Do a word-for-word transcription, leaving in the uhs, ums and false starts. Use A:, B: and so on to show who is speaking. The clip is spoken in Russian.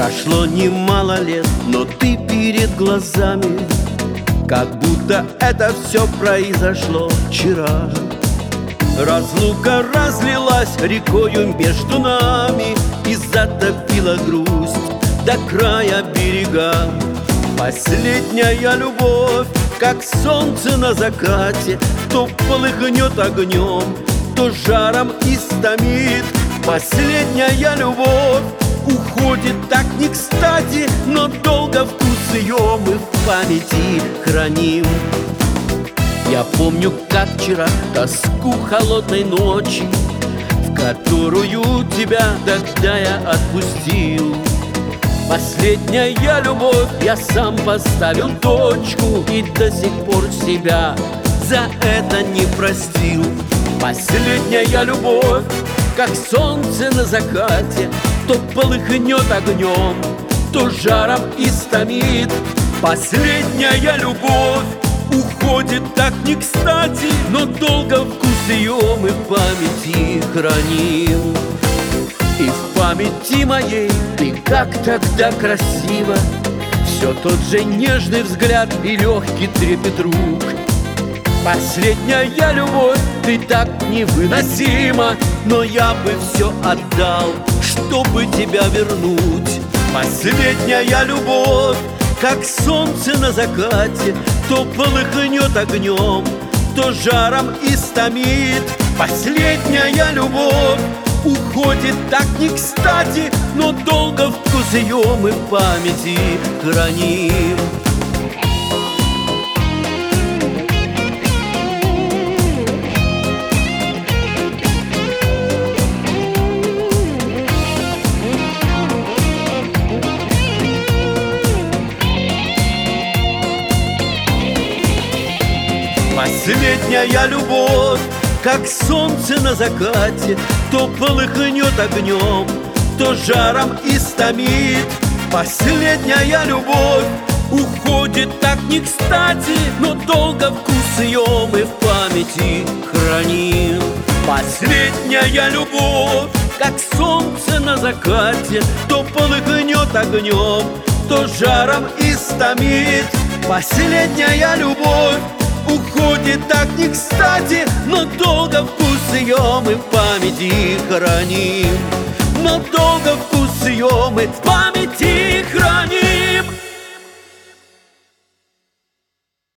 A: Прошло немало лет, но ты перед глазами, как будто это все произошло вчера. Разлука разлилась рекою между нами и затопила грусть до края берега. Последняя любовь, как солнце на закате, то полыхнет огнем, то жаром истомит. Последняя любовь уходит так не кстати, но долго вкус ее мы в памяти храним. Я помню, как вчера, тоску холодной ночи, в которую тебя тогда я отпустил. Последняя любовь, я сам поставил точку и до сих пор себя за это не простил. Последняя любовь, как солнце на закате, то полыхнет огнем, то жаром истомит. Последняя любовь уходит так не кстати, но долго вкус ее мы в памяти храним. И в памяти моей ты как тогда красиво, все тот же нежный взгляд и легкий трепет рук. Последняя любовь, ты так невыносима, но я бы все отдал, чтобы тебя вернуть. Последняя любовь, как солнце на закате, то полыхнет огнем, то жаром истомит. Последняя любовь уходит так не кстати, но долго вкус ее мы в памяти храним. Последняя любовь, как солнце на закате, то полыхнет огнем, то жаром истомит. Последняя любовь уходит так не кстати, но долго вкус ее мы в памяти храним. Последняя любовь, как солнце на закате, то полыхнет огнем, то жаром истомит. Последняя любовь уходит так не кстати, но долго вкус ее мы в памяти храним. Но долго вкус ее мы в памяти храним.